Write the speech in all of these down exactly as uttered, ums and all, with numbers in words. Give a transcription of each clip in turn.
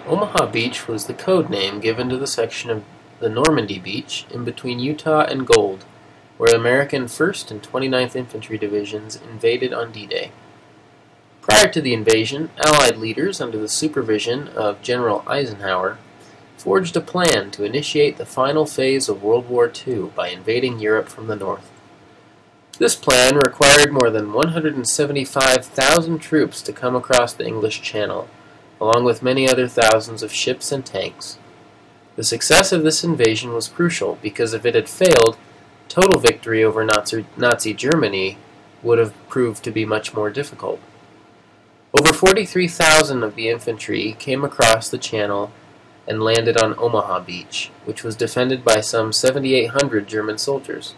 Omaha Beach was the code name given to the section of the Normandy Beach in between Utah and Gold, where American first and twenty-ninth Infantry Divisions invaded on D-Day. Prior to the invasion, Allied leaders, under the supervision of General Eisenhower, forged a plan to initiate the final phase of World War Two by invading Europe from the north. This plan required more than one hundred seventy-five thousand troops to come across the English Channel, along with many other thousands of ships and tanks. The success of this invasion was crucial because if it had failed, total victory over Nazi, Nazi Germany would have proved to be much more difficult. Over forty-three thousand of the infantry came across the Channel and landed on Omaha Beach, which was defended by some seventy-eight hundred German soldiers.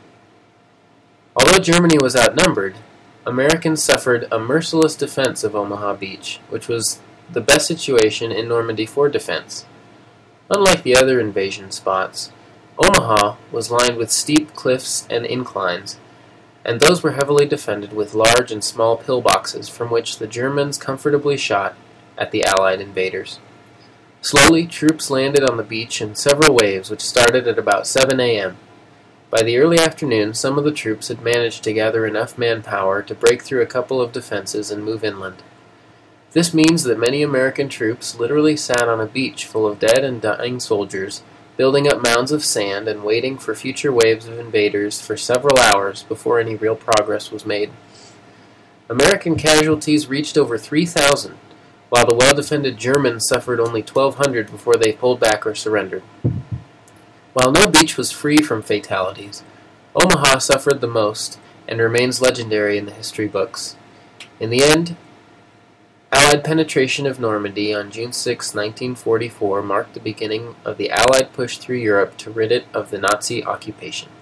Although Germany was outnumbered, Americans suffered a merciless defense of Omaha Beach, which was the best situation in Normandy for defense. Unlike the other invasion spots, Omaha was lined with steep cliffs and inclines, and those were heavily defended with large and small pillboxes from which the Germans comfortably shot at the Allied invaders. Slowly, troops landed on the beach in several waves, which started at about seven a.m. By the early afternoon, some of the troops had managed to gather enough manpower to break through a couple of defenses and move inland. This means that many American troops literally sat on a beach full of dead and dying soldiers, building up mounds of sand and waiting for future waves of invaders for several hours before any real progress was made. American casualties reached over three thousand, while the well-defended Germans suffered only twelve hundred before they pulled back or surrendered. While no beach was free from fatalities, Omaha suffered the most and remains legendary in the history books. In the end, Allied penetration of Normandy on June sixth, nineteen forty-four marked the beginning of the Allied push through Europe to rid it of the Nazi occupation.